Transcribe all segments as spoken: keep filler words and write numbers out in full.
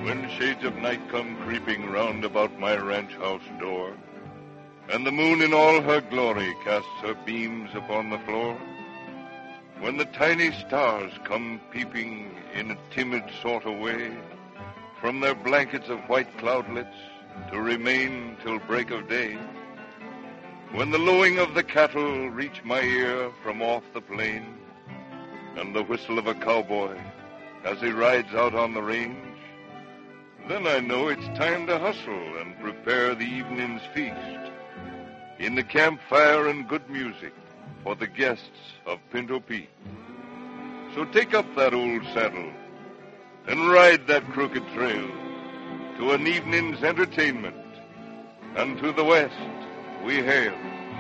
when shades of night come creeping round about my ranch house door, and the moon in all her glory casts her beams upon the floor, when the tiny stars come peeping in a timid sort of way from their blankets of white cloudlets to remain till break of day, when the lowing of the cattle reach my ear from off the plain, and the whistle of a cowboy as he rides out on the range, then I know it's time to hustle and prepare the evening's feast in the campfire and good music for the guests of Pinto Pete. So take up that old saddle and ride that crooked trail to an evening's entertainment, and to the west we hail.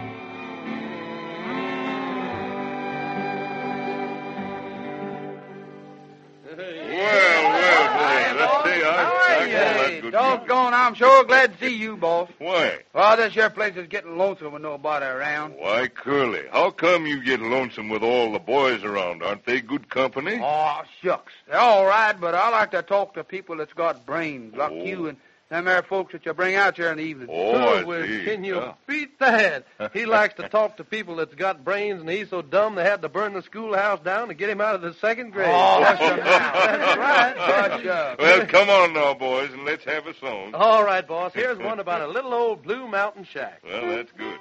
Doggone, I'm sure glad to see you, boss. Why? Well, this here place is getting lonesome with nobody around. Why, Curly, how come you get lonesome with all the boys around? Aren't they good company? Oh, shucks. They're all right, but I like to talk to people that's got brains, like oh. you and them there folks that you bring out here in the evening. Oh, I well, see. Can you Yeah. beat that? He likes to talk to people that's got brains, and he's so dumb they had to burn the schoolhouse down to get him out of the second grade. Oh, that's right. That's right. Gosh, uh, Well, come on now, boys, and let's have a song. All right, boss. Here's one about a little old Blue Mountain shack. Well, that's good.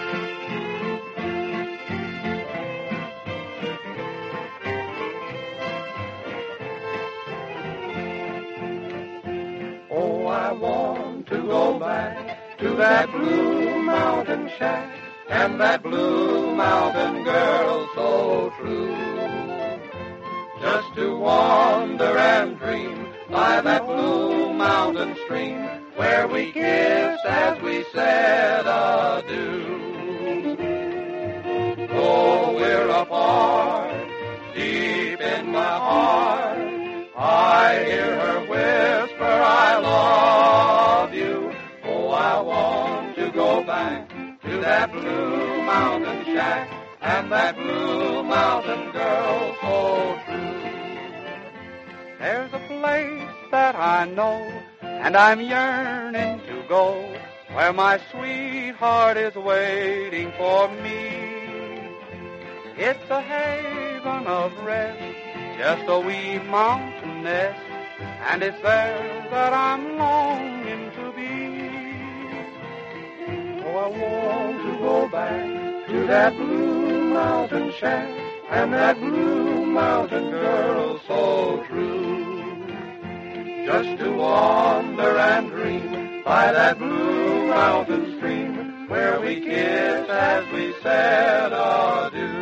Oh, I want to go back to that Blue Mountain shack and that Blue Mountain girl so true. Just to wander and dream by that Blue Mountain stream where we kissed as we said adieu. Though we're apart, deep in my heart, I hear her whisper, I love you. Oh, I want to go back to that Blue Mountain shack and that Blue Mountain girl so true. There's a place that I know, and I'm yearning to go, where my sweetheart is waiting for me. It's a haven of rest, just a wee mountain nest, and it's there that I'm longing to be. Oh, I want to go back to that Blue Mountain shack and that Blue Mountain girl so true. Just to wander and dream by that Blue Mountain stream where we kissed as we said adieu.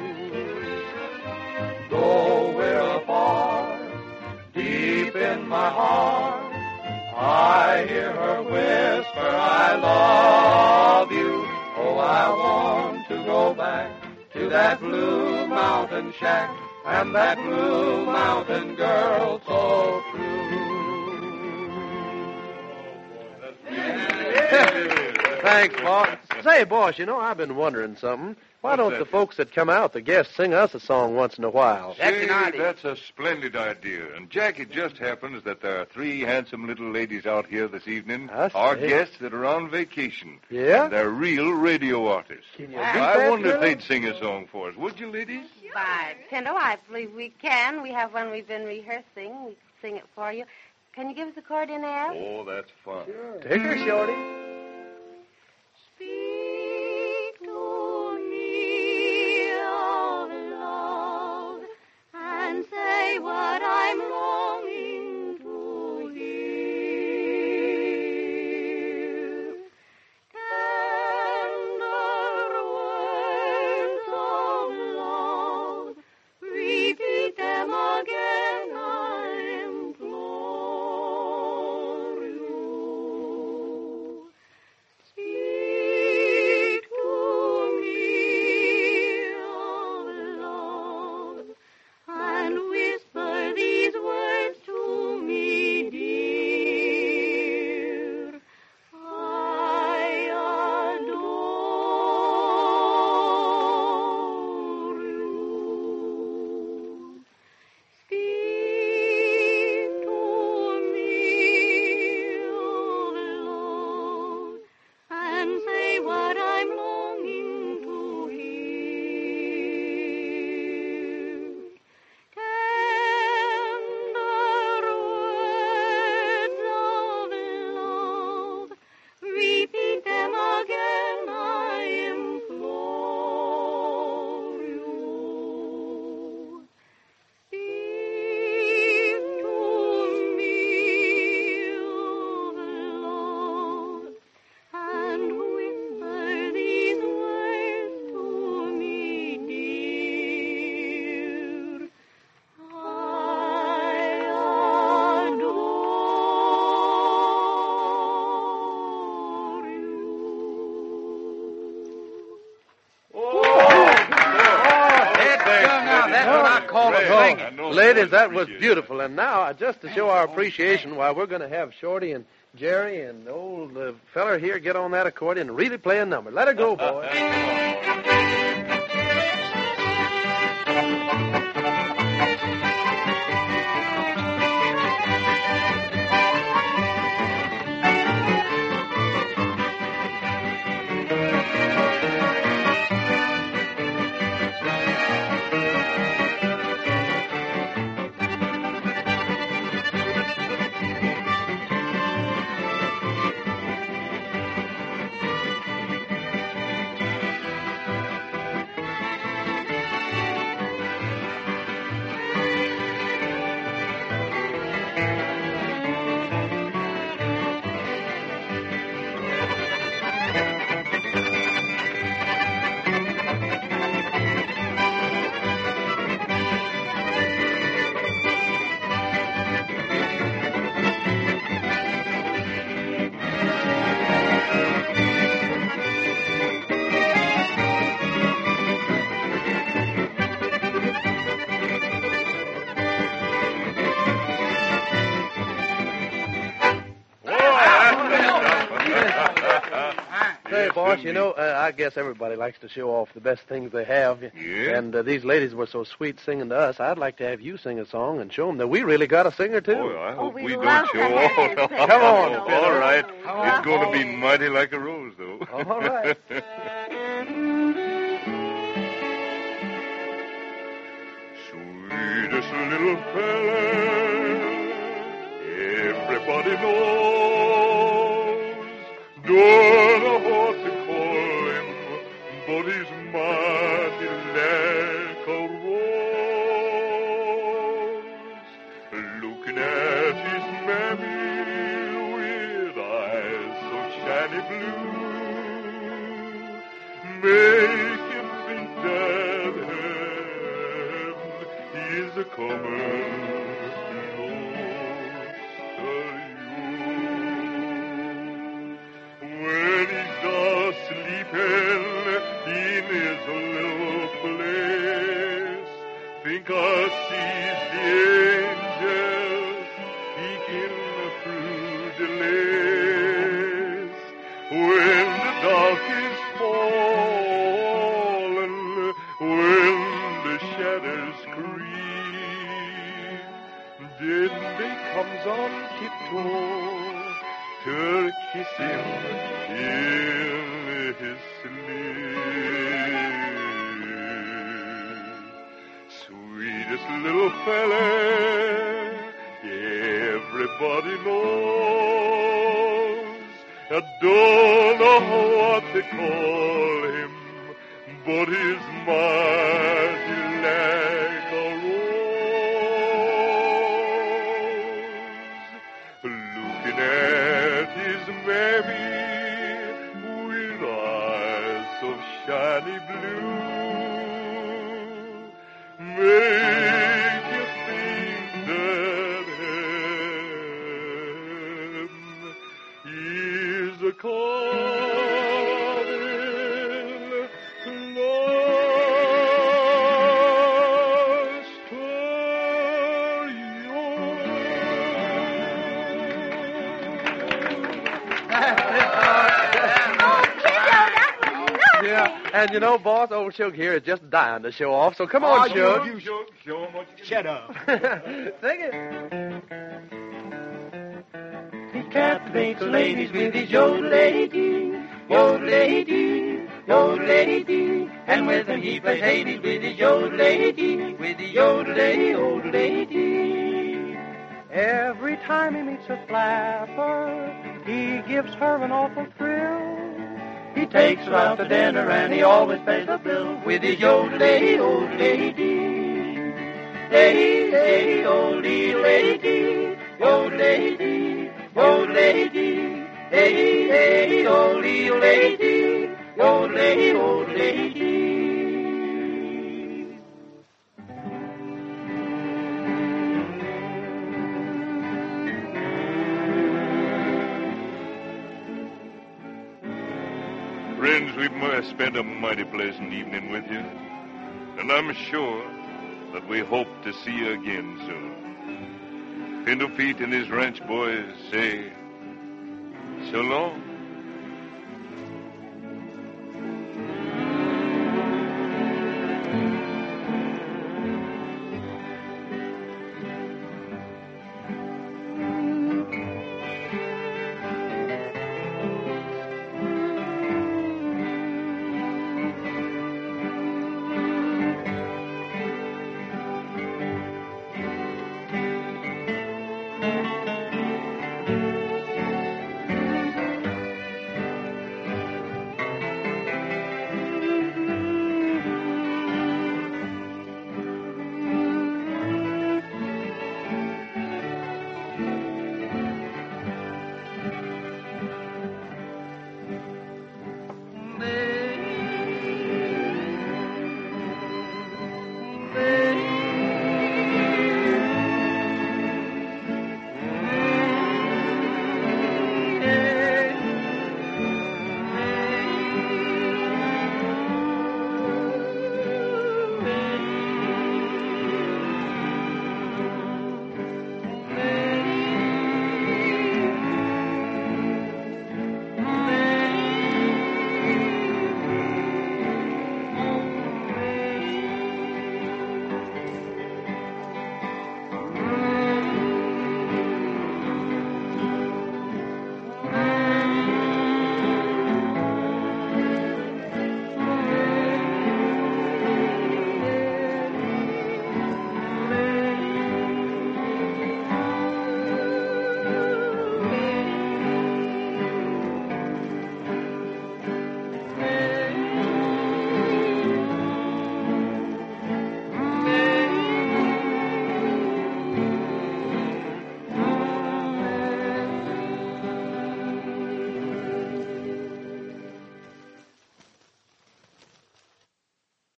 Though we're apart, deep in my heart, I hear her whisper, I love you. Oh, I want to go back to that Blue Mountain shack and that Blue Mountain girl so true. Thanks, boss. Say, boss, you know, I've been wondering something. Why What's don't that? the folks that come out, the guests, sing us a song once in a while? That's Say, an idea. that's a splendid idea. And, Jack, it just happens that there are three handsome little ladies out here this evening, I see. our guests that are on vacation. Yeah? And they're real radio artists. Can you beat I that, wonder if Curly? they'd sing a song for us. Would you, ladies? By Pinto, I believe we can. We have one we've been rehearsing. We sing it for you. Can you give us a chord in there? Oh, that's fun. Take her, Shorty. Speak to me of love and say what I'm longing to hear. Tender words of love, repeat them again, I implore you. Oh, I know ladies, boys that was appreciate beautiful. And now, uh, just to show our appreciation, why we're going to have Shorty and Jerry and the old uh, feller here get on that accordion and really play a number. Let her go, boy. Say, boss, you know, uh, I guess everybody likes to show off the best things they have. Yeah? And uh, these ladies were so sweet singing to us. I'd like to have you sing a song and show them that we really got a singer, too. Oh, I hope we we, love don't show to have all. you sing. Come on. All right. Oh. It's going to be mighty like a rose, though. All right. Sweetest little fella, everybody knows. Don't know what to call him, but he's mighty like a rose. Looking at his mammy with eyes so shiny blue, make him think that heaven is a coming close to you. When he's sleeping in his little place, think I see the angels peeking through the lace. When the dark is falling, when the shadows creep, then they comes on tiptoe to kiss him in his sleep. Sweetest little fella, everybody knows. I don't know what to call him, but he's mighty like a rose. Looking at his mammy with eyes of shiny blue, make you think that heaven is a coming close to Yeah, and you know, boss, old Shug here is just dying to show off, so come on, Oh, Shug. you, you show, show him what you Shut up. Sing it. He captivates ladies with his yodel-lady-dee, yodel-lady-dee, yodel-lady-dee. And with him he plays Hades with his yodel-lady-dee, with his yodel-lady, yodel-lady-dee. Every time he meets a flapper, he gives her an awful thrill. He takes her out to dinner and he always pays the bill with his yodel-lady, yodel-lady-dee. Lady, yodel-lady-dee, yodel-lady-dee, yodel-lady-dee. Lady, yodel-lady-dee, yodel-lady, yodel-lady-dee. Friends, we've spent a mighty pleasant evening with you. And I'm sure that we hope to see you again soon. Pinto Pete and his ranch boys say, so long.